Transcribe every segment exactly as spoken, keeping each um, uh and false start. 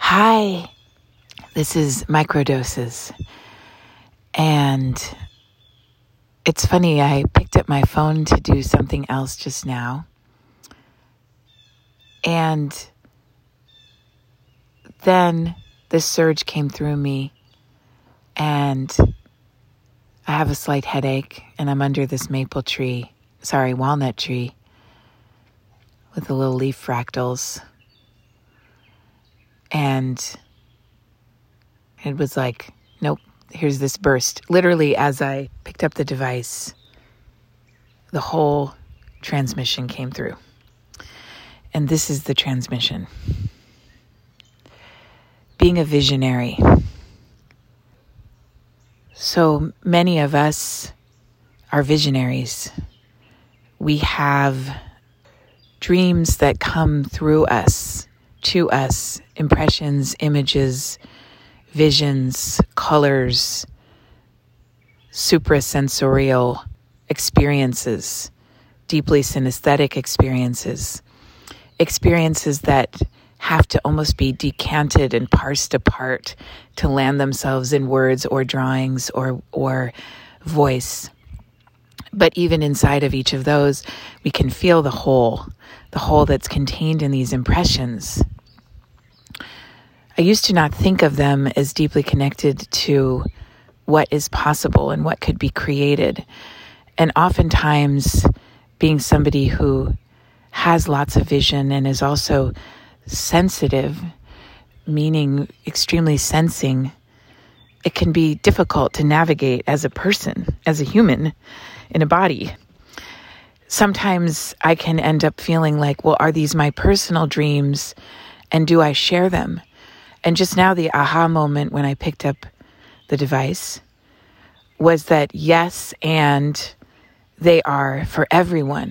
Hi, this is Microdoses, and it's funny, I picked up my phone to do something else just now, and then this surge came through me, and I have a slight headache, and I'm under this maple tree, sorry, walnut tree, with the little leaf fractals. And it was like, nope, here's this burst. Literally, as I picked up the device, the whole transmission came through. And this is the transmission. Being a visionary. So many of us are visionaries. We have dreams that come through us. To us, impressions, images, visions, colors, suprasensorial experiences, deeply synesthetic experiences, experiences that have to almost be decanted and parsed apart to land themselves in words or drawings or or voice. But even inside of each of those, we can feel the whole, the whole that's contained in these impressions. I used to not think of them as deeply connected to what is possible and what could be created. And oftentimes, being somebody who has lots of vision and is also sensitive, meaning extremely sensing, it can be difficult to navigate as a person, as a human, in a body. Sometimes I can end up feeling like, well, are these my personal dreams and do I share them? And just now the aha moment when I picked up the device was that yes, and they are for everyone.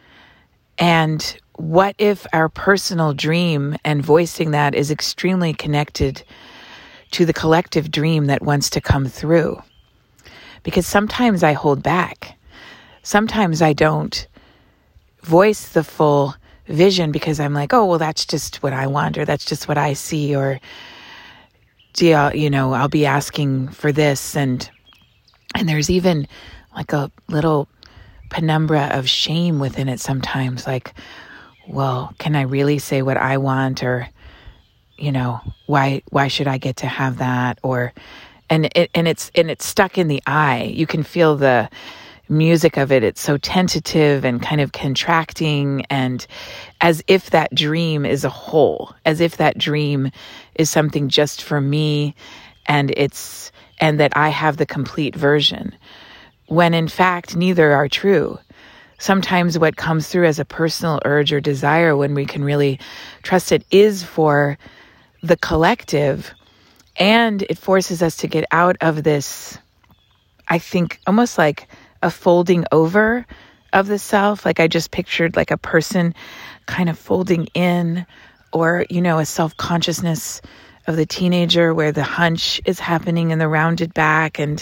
And what if our personal dream and voicing that is extremely connected to the collective dream that wants to come through? Because sometimes I hold back. Sometimes I don't voice the full vision because I'm like, oh, well, that's just what I want, or that's just what I see, or, yeah, you know, I'll be asking for this. And, and there's even like a little penumbra of shame within it sometimes, like, well, can I really say what I want? Or, you know, why, why should I get to have that? Or, and it, and it's, and it's stuck in the eye. You can feel the music of it. It's so tentative and kind of contracting, and as if that dream is a whole, as if that dream is something just for me, and it's, and that I have the complete version, when in fact neither are true. Sometimes what comes through as a personal urge or desire, when we can really trust it, is for the collective, and it forces us to get out of this, I think, almost like a folding over of the self. Like I just pictured like a person kind of folding in, or, you know, a self-consciousness of the teenager where the hunch is happening and the rounded back, and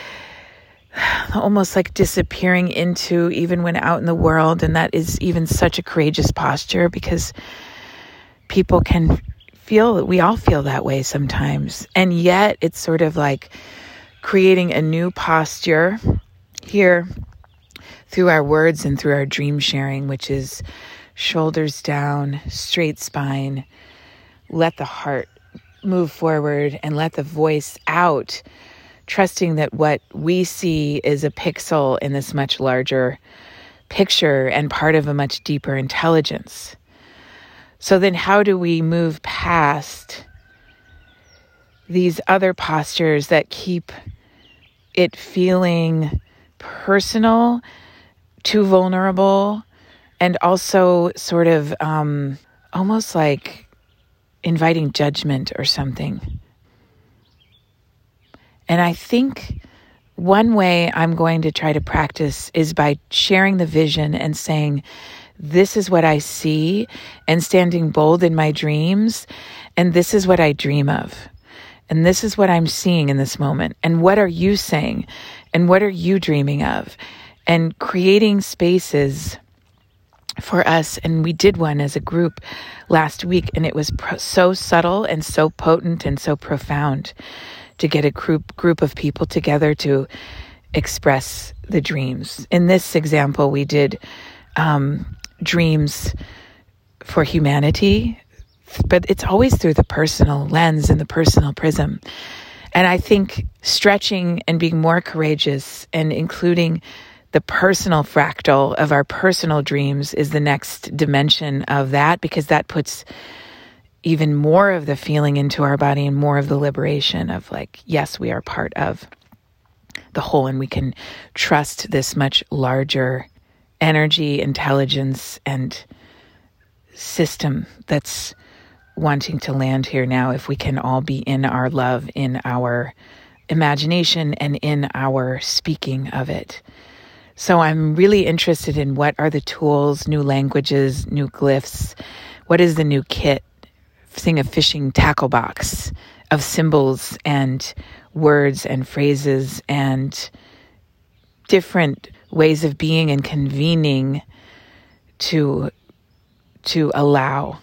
almost like disappearing into even when out in the world. And that is even such a courageous posture, because people can feel, we all feel that way sometimes. And yet it's sort of like creating a new posture here through our words and through our dream sharing, which is shoulders down, straight spine, let the heart move forward and let the voice out, trusting that what we see is a pixel in this much larger picture and part of a much deeper intelligence. So then how do we move past these other postures that keep it feeling personal, too vulnerable, and also sort of um, almost like inviting judgment or something? And I think one way I'm going to try to practice is by sharing the vision and saying, this is what I see, and standing bold in my dreams, and this is what I dream of. And this is what I'm seeing in this moment. And what are you saying? And what are you dreaming of? And creating spaces for us. And we did one as a group last week, and it was pro- so subtle and so potent and so profound to get a group group of people together to express the dreams. In this example, we did um, dreams for humanity, but it's always through the personal lens and the personal prism. And I think stretching and being more courageous and including the personal fractal of our personal dreams is the next dimension of that, because that puts even more of the feeling into our body and more of the liberation of like, yes, we are part of the whole, and we can trust this much larger energy, intelligence, and system that's wanting to land here now, if we can all be in our love, in our imagination, and in our speaking of it. So I'm really interested in what are the tools, new languages, new glyphs. What is the new kit? Seeing a fishing tackle box of symbols and words and phrases and different ways of being and convening to, to allow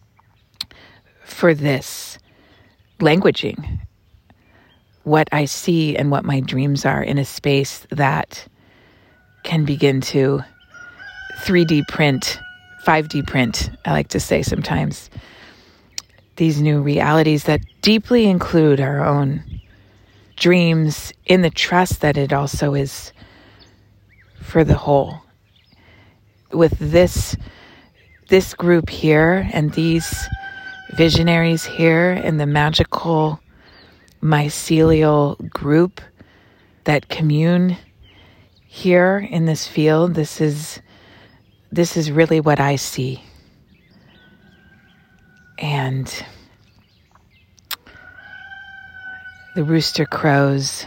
for this languaging what I see and what my dreams are in a space that can begin to three D print, five D print, I like to say sometimes, these new realities that deeply include our own dreams, in the trust that it also is for the whole. With this, this group here and these visionaries here and the magical mycelial group that commune here in this field, this is this is really what I see. And the rooster crows.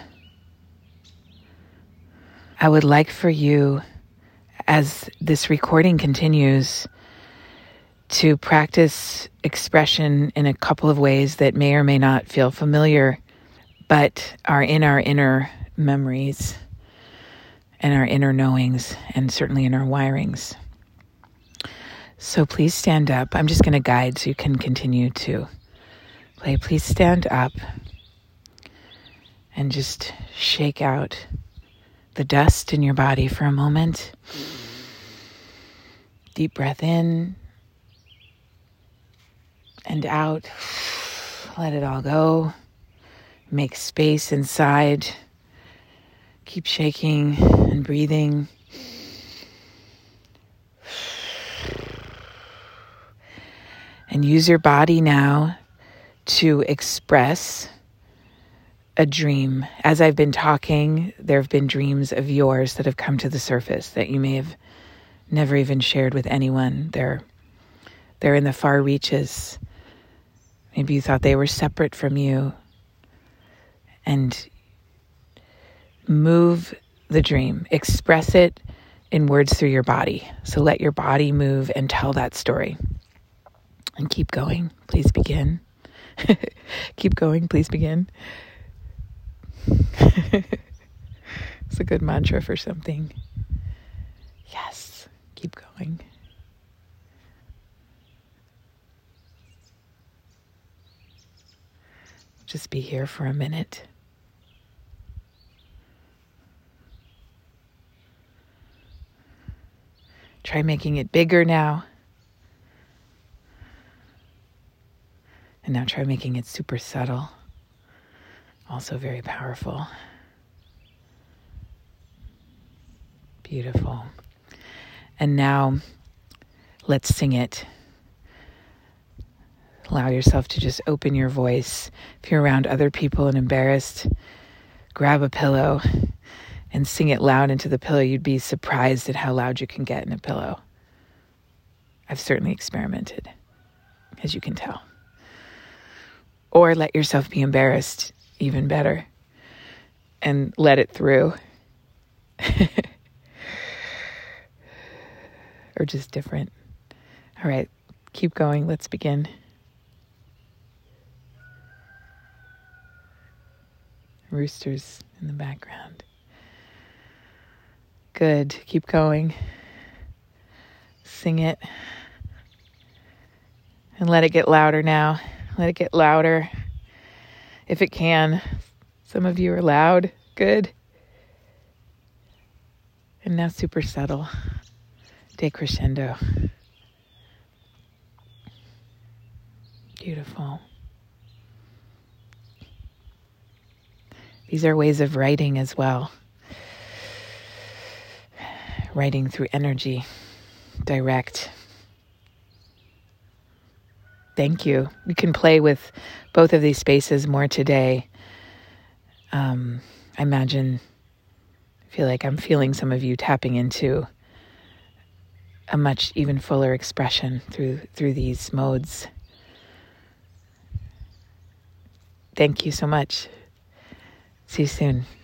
I would like for you, as this recording continues, to practice expression in a couple of ways that may or may not feel familiar, but are in our inner memories and our inner knowings, and certainly in our wirings. So please stand up. I'm just going to guide so you can continue to play. Please stand up and just shake out the dust in your body for a moment. Deep breath in and out. Let it all go. Make space inside. Keep shaking and breathing. And use your body now to express a dream. As I've been talking, there have been dreams of yours that have come to the surface that you may have never even shared with anyone. They're, they're in the far reaches. Maybe you thought they were separate from you. And move the dream. Express it in words through your body. So let your body move and tell that story. And keep going. Please begin. Keep going. Please begin. It's a good mantra for something. Yes. Keep going. Just be here for a minute. Try making it bigger now. And now try making it super subtle. Also very powerful. Beautiful. And now let's sing it. Allow yourself to just open your voice. If you're around other people and embarrassed, grab a pillow and sing it loud into the pillow. You'd be surprised at how loud you can get in a pillow. I've certainly experimented, as you can tell. Or let yourself be embarrassed, even better, and let it through. Or just different. All right, keep going. Let's begin. Roosters in the background. Good. Keep going. Sing it. And let it get louder now. Let it get louder. If it can. Some of you are loud. Good. And now super subtle. Decrescendo. Beautiful. These are ways of writing as well. Writing through energy. Direct. Thank you. We can play with both of these spaces more today. Um, I imagine, I feel like I'm feeling some of you tapping into a much even fuller expression through through these modes. Thank you so much. See you soon.